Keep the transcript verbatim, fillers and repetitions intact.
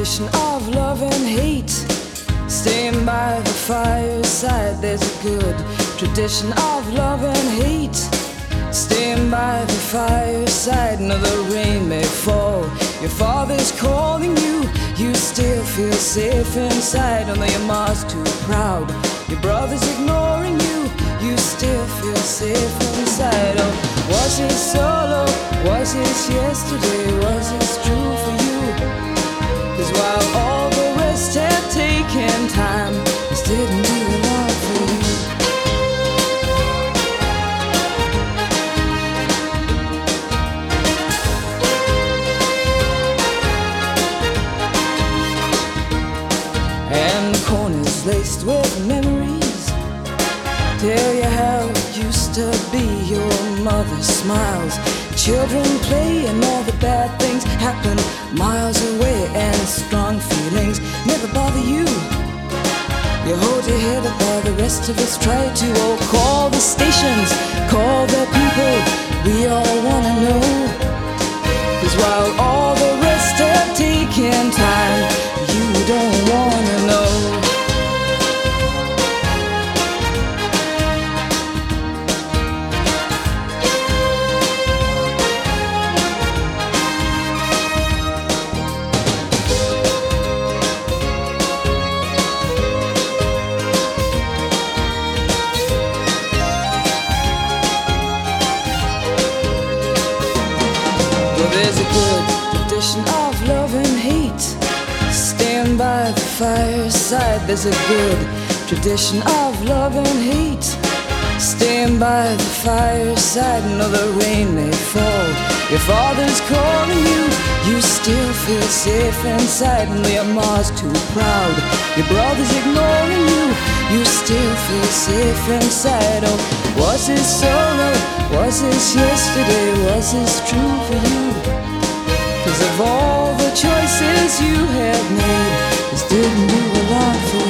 tradition of love and hate. Staying by the fireside, there's a good tradition of love and hate. Staying by the fireside, no, the rain may fall, your father's calling you, you still feel safe inside. Although your mom's too proud, your brother's ignoring you, you still feel safe inside. Oh, was it solo? Was it yesterday? Was it true for you? 'Cause while all the rest had taken time, this didn't do a lot for you. And corners laced with memories tell you how it used to be. Your mother smiles, children play, and all the bad things happen miles away, and strong feelings never bother you. You hold your head up while the rest of us try to. Oh, call the stations, call the people, we all wanna know. 'Cause while all the rest have taken time, you don't wanna know. There's a good tradition of love and hate. Stand by the fireside. There's a good tradition of love and hate. Stand by the fireside. No, the rain may fall, your father's calling you, you still feel safe inside. And your mom's too proud, your brother's ignoring you, you still feel safe inside. Oh, was this solo? Was this yesterday? Was this true for you? 'Cause of all the choices you have made, this didn't do a lot for